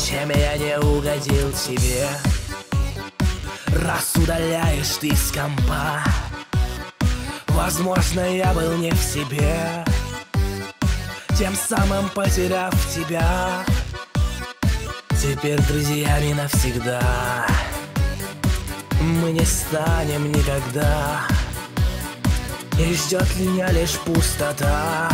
чем я не угодил тебе. Раз удаляешь ты с компа, возможно, я был не в себе, тем самым потеряв тебя. Теперь друзьями навсегда мы не станем никогда, и ждет меня лишь пустота.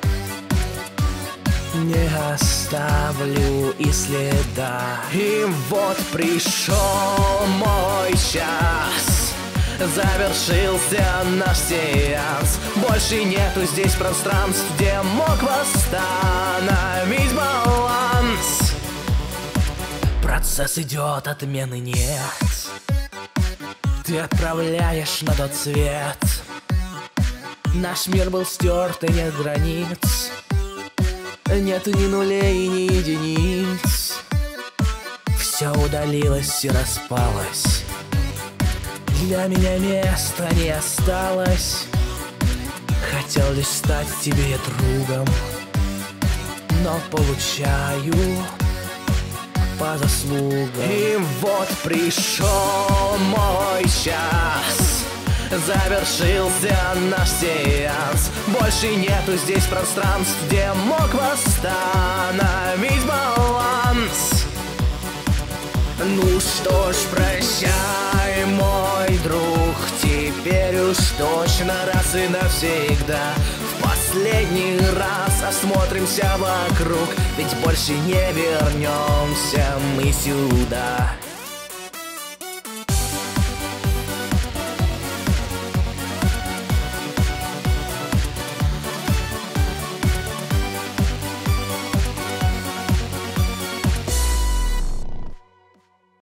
Не оставлю и следа. И вот пришел мой час, завершился наш сеанс. Больше нету здесь пространств, где мог восстановить баланс. Процесс идет, отмены нет. Ты отправляешь на тот свет. Наш мир был стерт и нет границ, нету ни нулей, ни единиц. Все удалилось и распалось, для меня места не осталось. Хотел лишь стать тебе другом, но получаю по заслугам. И вот пришел мой час, завершился наш сеанс. Больше нету здесь пространств, где мог восстановить баланс. Ну что ж, прощай, мой друг, теперь уж точно раз и навсегда. В последний раз осмотримся вокруг, ведь больше не вернемся мы сюда.